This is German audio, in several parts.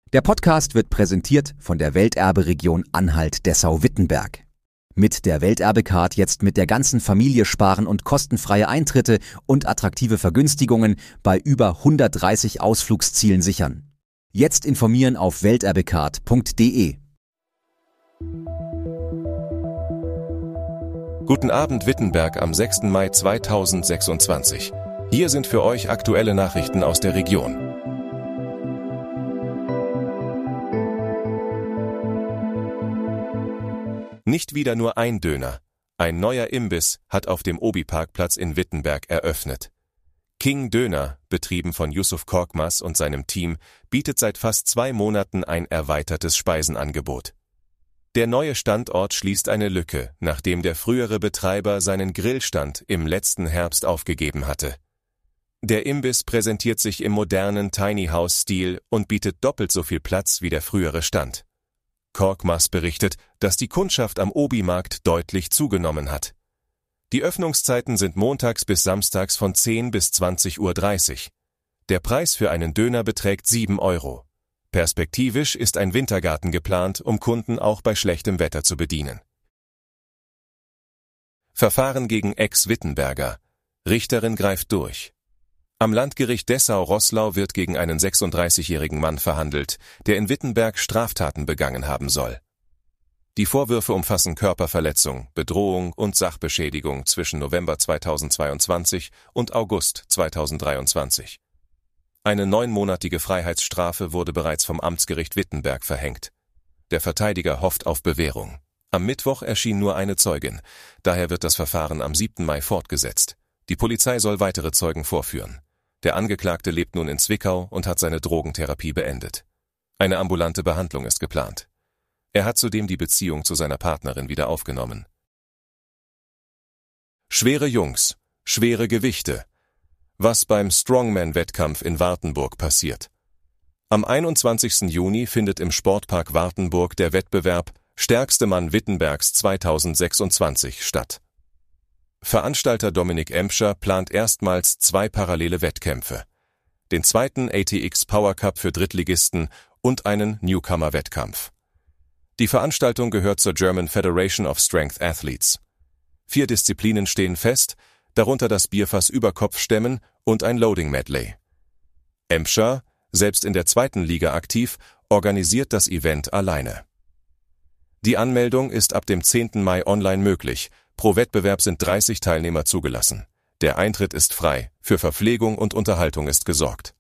Der Podcast wird präsentiert von der Welterbe-Region Anhalt-Dessau-Wittenberg. Mit der Welterbe-Card jetzt mit der ganzen Familie sparen und kostenfreie Eintritte und attraktive Vergünstigungen bei über 130 Ausflugszielen sichern. Jetzt informieren auf welterbecard.de. Guten Abend Wittenberg am 6. Mai 2026. Hier sind für euch aktuelle Nachrichten aus der Region. Nicht wieder nur ein Döner. Ein neuer Imbiss hat auf dem Obi-Parkplatz in Wittenberg eröffnet. King Döner, betrieben von Yusuf Korkmaz und seinem Team, bietet seit fast 2 Monaten ein erweitertes Speisenangebot. Der neue Standort schließt eine Lücke, nachdem der frühere Betreiber seinen Grillstand im letzten Herbst aufgegeben hatte. Der Imbiss präsentiert sich im modernen Tiny House-Stil und bietet doppelt so viel Platz wie der frühere Stand. Korkmaz berichtet, dass die Kundschaft am Obi-Markt deutlich zugenommen hat. Die Öffnungszeiten sind montags bis samstags von 10 bis 20:30 Uhr. Der Preis für einen Döner beträgt 7 Euro. Perspektivisch ist ein Wintergarten geplant, um Kunden auch bei schlechtem Wetter zu bedienen. Verfahren gegen Ex-Wittenberger. Richterin greift durch. Am Landgericht Dessau-Roßlau wird gegen einen 36-jährigen Mann verhandelt, der in Wittenberg Straftaten begangen haben soll. Die Vorwürfe umfassen Körperverletzung, Bedrohung und Sachbeschädigung zwischen November 2022 und August 2023. Eine 9-monatige Freiheitsstrafe wurde bereits vom Amtsgericht Wittenberg verhängt. Der Verteidiger hofft auf Bewährung. Am Mittwoch erschien nur eine Zeugin, daher wird das Verfahren am 7. Mai fortgesetzt. Die Polizei soll weitere Zeugen vorführen. Der Angeklagte lebt nun in Zwickau und hat seine Drogentherapie beendet. Eine ambulante Behandlung ist geplant. Er hat zudem die Beziehung zu seiner Partnerin wieder aufgenommen. Schwere Jungs, schwere Gewichte. Was beim Strongman-Wettkampf in Wartenburg passiert. Am 21. Juni findet im Sportpark Wartenburg der Wettbewerb Stärkste Mann Wittenbergs 2026 statt. Veranstalter Dominik Emscher plant erstmals 2 parallele Wettkämpfe. Den zweiten ATX Power Cup für Drittligisten und einen Newcomer-Wettkampf. Die Veranstaltung gehört zur German Federation of Strength Athletes. 4 Disziplinen stehen fest, darunter das Bierfass-Überkopf-Stemmen und ein Loading-Medley. Emscher, selbst in der 2. Liga aktiv, organisiert das Event alleine. Die Anmeldung ist ab dem 10. Mai online möglich. Pro Wettbewerb sind 30 Teilnehmer zugelassen. Der Eintritt ist frei, für Verpflegung und Unterhaltung ist gesorgt.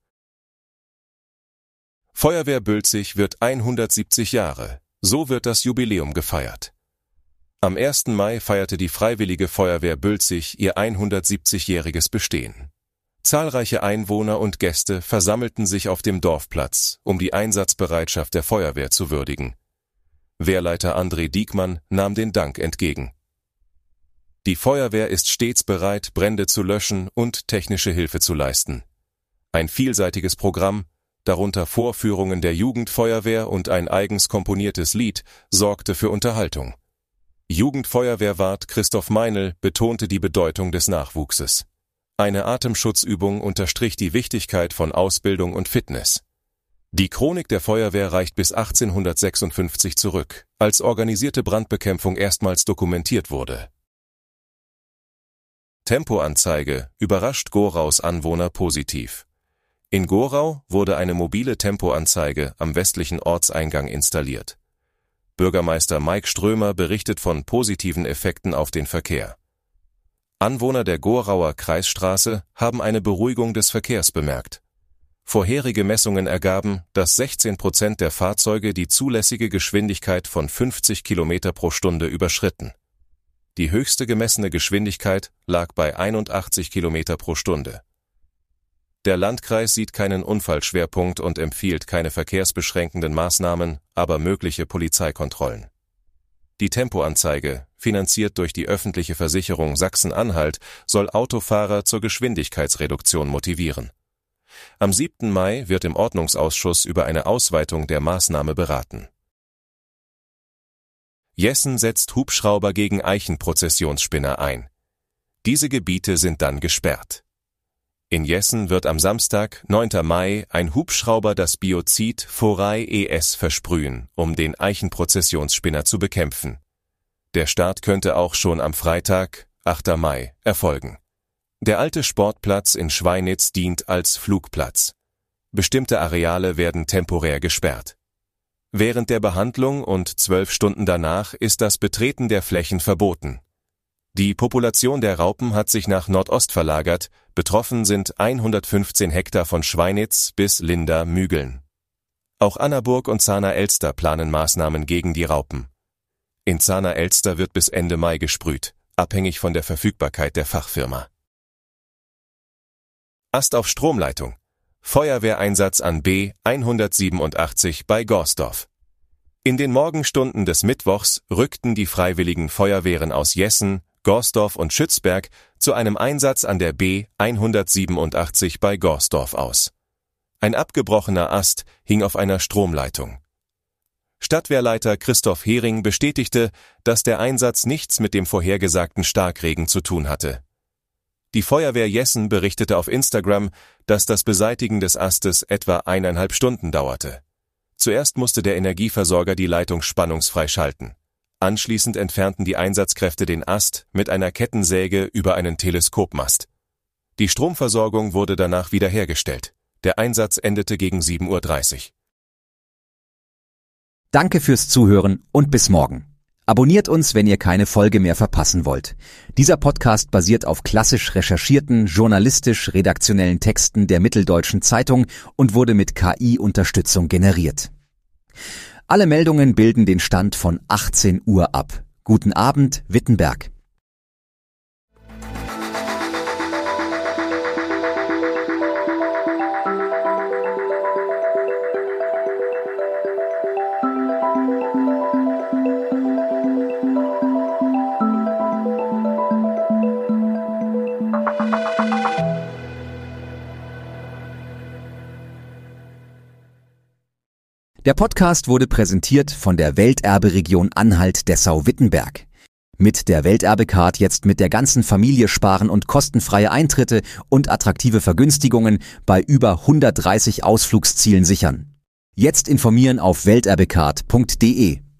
Feuerwehr Bülzig wird 170 Jahre. So wird das Jubiläum gefeiert. Am 1. Mai feierte die Freiwillige Feuerwehr Bülzig ihr 170-jähriges Bestehen. Zahlreiche Einwohner und Gäste versammelten sich auf dem Dorfplatz, um die Einsatzbereitschaft der Feuerwehr zu würdigen. Wehrleiter André Diekmann nahm den Dank entgegen. Die Feuerwehr ist stets bereit, Brände zu löschen und technische Hilfe zu leisten. Ein vielseitiges Programm, darunter Vorführungen der Jugendfeuerwehr und ein eigens komponiertes Lied, sorgte für Unterhaltung. Jugendfeuerwehrwart Christoph Meinl betonte die Bedeutung des Nachwuchses. Eine Atemschutzübung unterstrich die Wichtigkeit von Ausbildung und Fitness. Die Chronik der Feuerwehr reicht bis 1856 zurück, als organisierte Brandbekämpfung erstmals dokumentiert wurde. Tempoanzeige überrascht Goraus Anwohner positiv. In Gorau wurde eine mobile Tempoanzeige am westlichen Ortseingang installiert. Bürgermeister Mike Strömer berichtet von positiven Effekten auf den Verkehr. Anwohner der Gorauer Kreisstraße haben eine Beruhigung des Verkehrs bemerkt. Vorherige Messungen ergaben, dass 16% der Fahrzeuge die zulässige Geschwindigkeit von 50 km pro Stunde überschritten. Die höchste gemessene Geschwindigkeit lag bei 81 km pro Stunde. Der Landkreis sieht keinen Unfallschwerpunkt und empfiehlt keine verkehrsbeschränkenden Maßnahmen, aber mögliche Polizeikontrollen. Die Tempoanzeige, finanziert durch die öffentliche Versicherung Sachsen-Anhalt, soll Autofahrer zur Geschwindigkeitsreduktion motivieren. Am 7. Mai wird im Ordnungsausschuss über eine Ausweitung der Maßnahme beraten. Jessen setzt Hubschrauber gegen Eichenprozessionsspinner ein. Diese Gebiete sind dann gesperrt. In Jessen wird am Samstag, 9. Mai, ein Hubschrauber das Biozid Forei ES versprühen, um den Eichenprozessionsspinner zu bekämpfen. Der Start könnte auch schon am Freitag, 8. Mai, erfolgen. Der alte Sportplatz in Schweinitz dient als Flugplatz. Bestimmte Areale werden temporär gesperrt. Während der Behandlung und 12 Stunden danach ist das Betreten der Flächen verboten. Die Population der Raupen hat sich nach Nordost verlagert, betroffen sind 115 Hektar von Schweinitz bis Linda-Mügeln. Auch Annaburg und Zahner-Elster planen Maßnahmen gegen die Raupen. In Zahner-Elster wird bis Ende Mai gesprüht, abhängig von der Verfügbarkeit der Fachfirma. Ast auf Stromleitung. Feuerwehreinsatz an B 187 bei Gorsdorf. In den Morgenstunden des Mittwochs rückten die freiwilligen Feuerwehren aus Jessen, Gorsdorf und Schützberg zu einem Einsatz an der B 187 bei Gorsdorf aus. Ein abgebrochener Ast hing auf einer Stromleitung. Stadtwehrleiter Christoph Hering bestätigte, dass der Einsatz nichts mit dem vorhergesagten Starkregen zu tun hatte. Die Feuerwehr Jessen berichtete auf Instagram, dass das Beseitigen des Astes etwa 1,5 Stunden dauerte. Zuerst musste der Energieversorger die Leitung spannungsfrei schalten. Anschließend entfernten die Einsatzkräfte den Ast mit einer Kettensäge über einen Teleskopmast. Die Stromversorgung wurde danach wiederhergestellt. Der Einsatz endete gegen 7:30 Uhr. Danke fürs Zuhören und bis morgen. Abonniert uns, wenn ihr keine Folge mehr verpassen wollt. Dieser Podcast basiert auf klassisch recherchierten, journalistisch-redaktionellen Texten der Mitteldeutschen Zeitung und wurde mit KI-Unterstützung generiert. Alle Meldungen bilden den Stand von 18 Uhr ab. Guten Abend, Wittenberg. Der Podcast wurde präsentiert von der Welterberegion Anhalt-Dessau-Wittenberg. Mit der Welterbecard jetzt mit der ganzen Familie sparen und kostenfreie Eintritte und attraktive Vergünstigungen bei über 130 Ausflugszielen sichern. Jetzt informieren auf welterbecard.de.